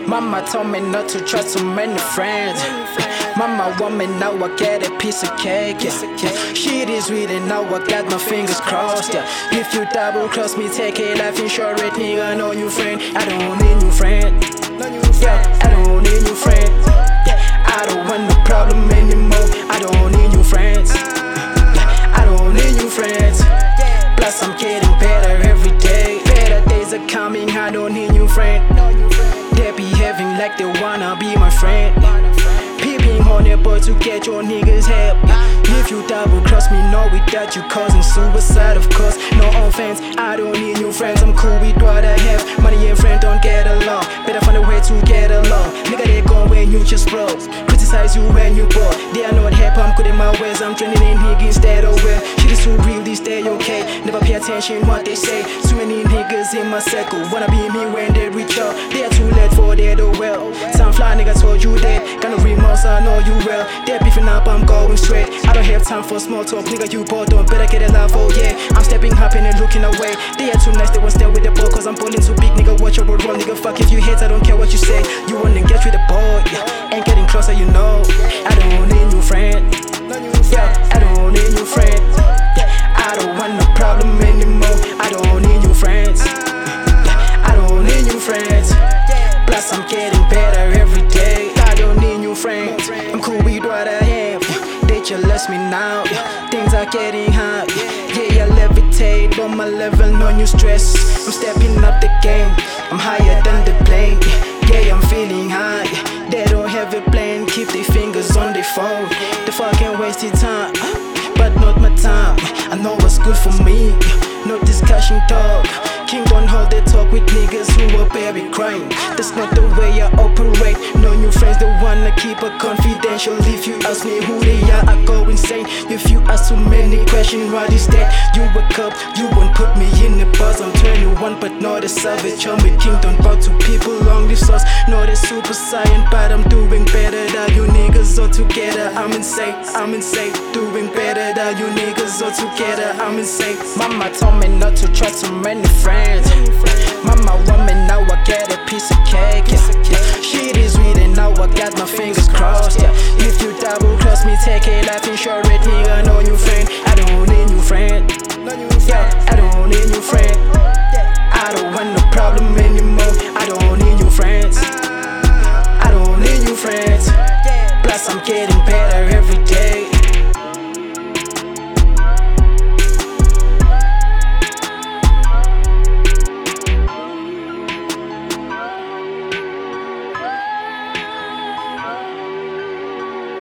Mama told me not to trust so many friends. Mama want me now, I get a piece of cake, yeah. Shit is really now, I got my fingers crossed, yeah. If you double cross me, take a life insurance, nigga, no new friend. I don't need new friend, yeah. I don't need new friend. I don't want no problem anymore. I don't need new friends. I don't need new friends. Plus I'm getting better every day. Better days are coming, I don't need new friend. They behaving like they wanna be my friend. Peeping on it, but to get your niggas help. If you double cross me, know without you causing suicide, of course. No offense, I don't need new friends. I'm cool with what I have. Money and friend don't get along. Better find a way to get along. Nigga, they go when you just broke. Criticize you when you bored. They are not happy, I'm good in my ways. I'm training in niggas instead of well. Shit is too real, these stay okay. Never pay attention what they say. Too many niggas in my circle wanna be me when they reach out. They are too late for their do well. Some fly nigga told you that. Got no remorse, I know you well. They're beefing up, I'm going straight. I don't have time for small talk, nigga, you both don't better get a laugh, oh yeah. I'm stepping up and looking away. They are too nice, they won't stand with the ball. Cause I'm pulling too big, nigga, watch your roll, nigga. Fuck if you hate, I don't care what you say. You wanna get with the ball, yeah. Ain't getting closer, you know. I don't need new friend, yeah. I don't need new friend. I don't want no problem anymore. I don't need new friends. I don't need new friends. Plus I'm getting better every day. I don't need new friends. I'm cool with what I have. They jealous me now. Things are getting hot. Yeah, I levitate on my level, no new stress. I'm stepping up the game. I'm higher than the plane. Yeah, I'm feeling high. They don't have a plan. Keep their fingers on their phone. They fucking wasting time, but not my time. I know what's good for me. No discussion talk. King don't hold the talk with niggas who are baby crying. That's not the way I operate. No new friends, they wanna keep it confidential. If you ask me who they are, I go insane. If you ask too many questions, what is that? You wake up, you won't put me in the bus. I'm 21 but not a savage. I'm a king, don't bow to people on this sauce. Not a super saiyan, but I'm doing better than you niggas all together. I'm insane, doing better than you niggas all together. I'm insane. Mama told me not to trust so many friends. Mama want me now, I get a piece of cake, yeah. Shit is real now, I got my fingers crossed, yeah. If you double cross me, take a life insurance, nigga, no new friend. I don't need new friend, yeah. I don't need new friend. I don't want no problem anymore. I don't need new friends. I don't need new friends. Plus I'm getting better every day.